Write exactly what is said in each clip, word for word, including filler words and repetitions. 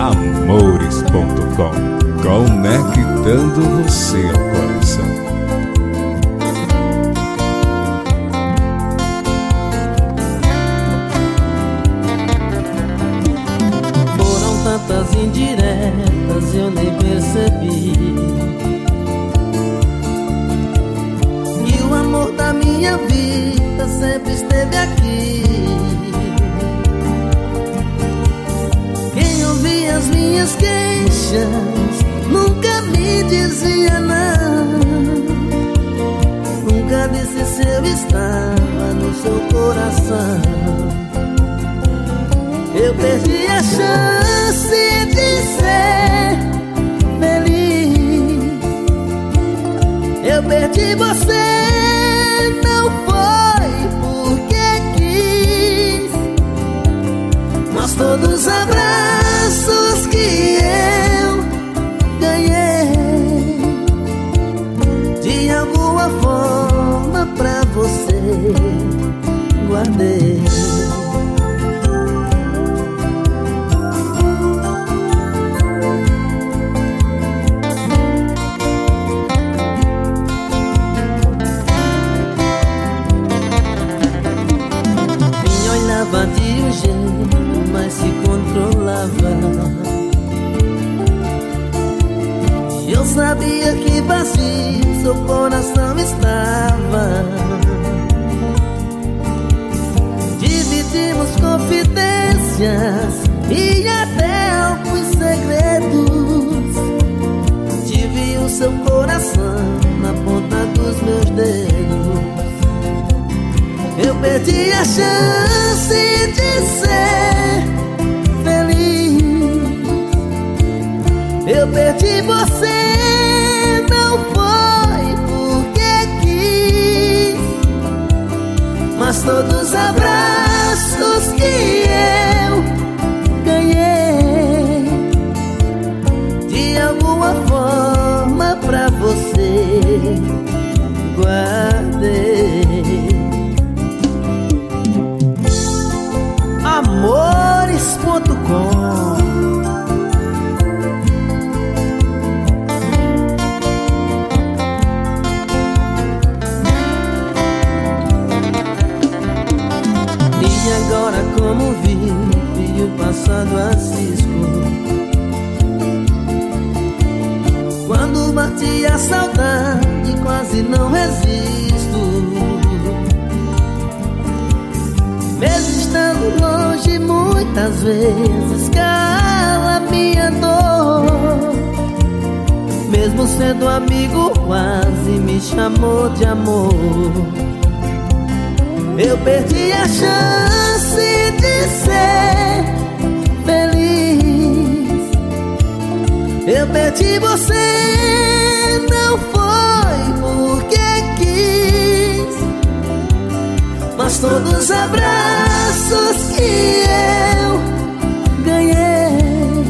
amores ponto com, conectando você ao coração. Foram tantas indiretas, eu nem percebi. E o amor da minha vida sempre esteve aqui. Quem ouvia as minhas queixas nunca me dizia não. Nunca disse se eu estava no seu coração. Eu perdi a chance de ser feliz. Eu perdi você, não foi porque quis, mas todos os abraços que eu ganhei, de alguma forma pra você guardei. De um jeito, mas se controlava. E eu sabia que vazio seu coração estava. Dividimos confidências e até alguns segredos. Tive o seu coração na ponta dos meus dedos. Eu perdi a chance de ser feliz. Eu perdi você, não foi porque quis, mas todos os abraços que eu ganhei, de alguma forma pra você guardei. amores ponto com. E agora como vive o passado a cisco, quando bate a saudade quase não resisto. Mesmo estando longe, muitas vezes cala minha dor. Mesmo sendo amigo, quase me chamou de amor. Eu perdi a chance de ser feliz. Eu perdi você, não foi porque quis, mas todos os abraços que eu ganhei,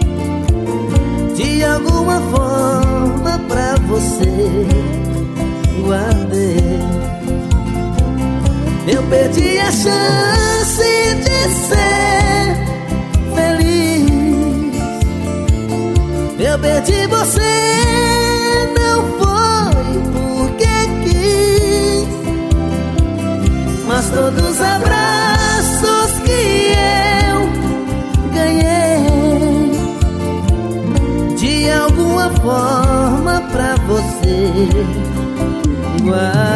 de alguma forma pra você guardei. Eu perdi a chance de ser feliz. Eu perdi você, não foi porque quis, mas todos os abraços que eu ganhei, de alguma forma pra você guardei.